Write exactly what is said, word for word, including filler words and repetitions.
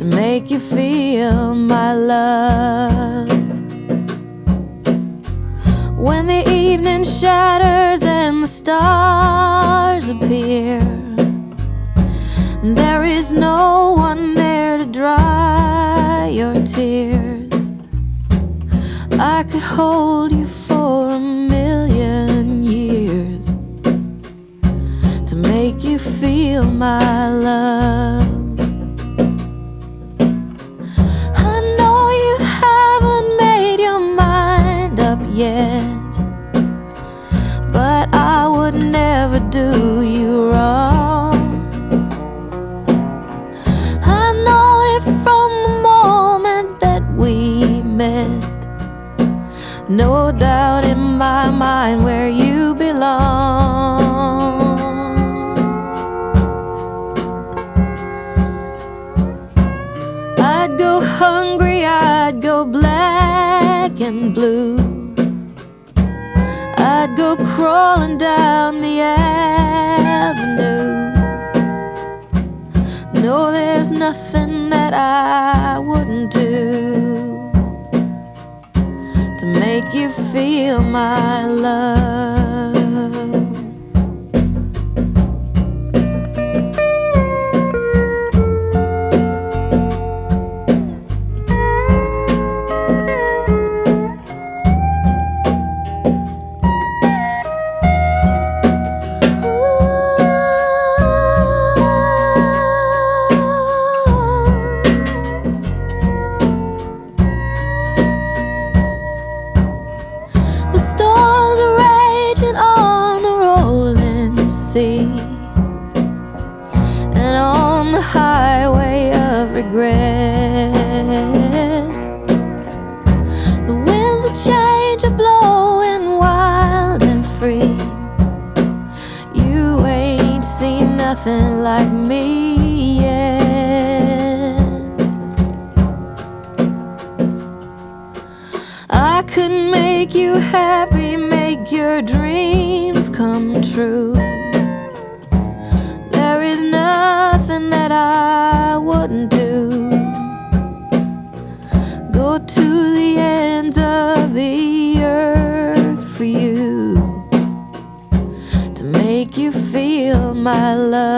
to make you feel my love. When the evening shatters and the stars appear, and there is no one there to dry your tears, I could hold you for a million years to make you feel my love. I know you haven't made your mind up yet, but I would never do you wrong. I know it from the moment that we met, no doubt in my mind where you belong. I'd go hungry, I'd go black and blue, I'd go crawling down the avenue. No, there's nothing that I wouldn't do to make you feel my love. And on the highway of regret, the winds of change are blowing wild and free. You ain't seen nothing like me yet. I could make you happy, make your dreams come true. There is nothing that I wouldn't do. Go to the ends of the earth for you to make you feel my love.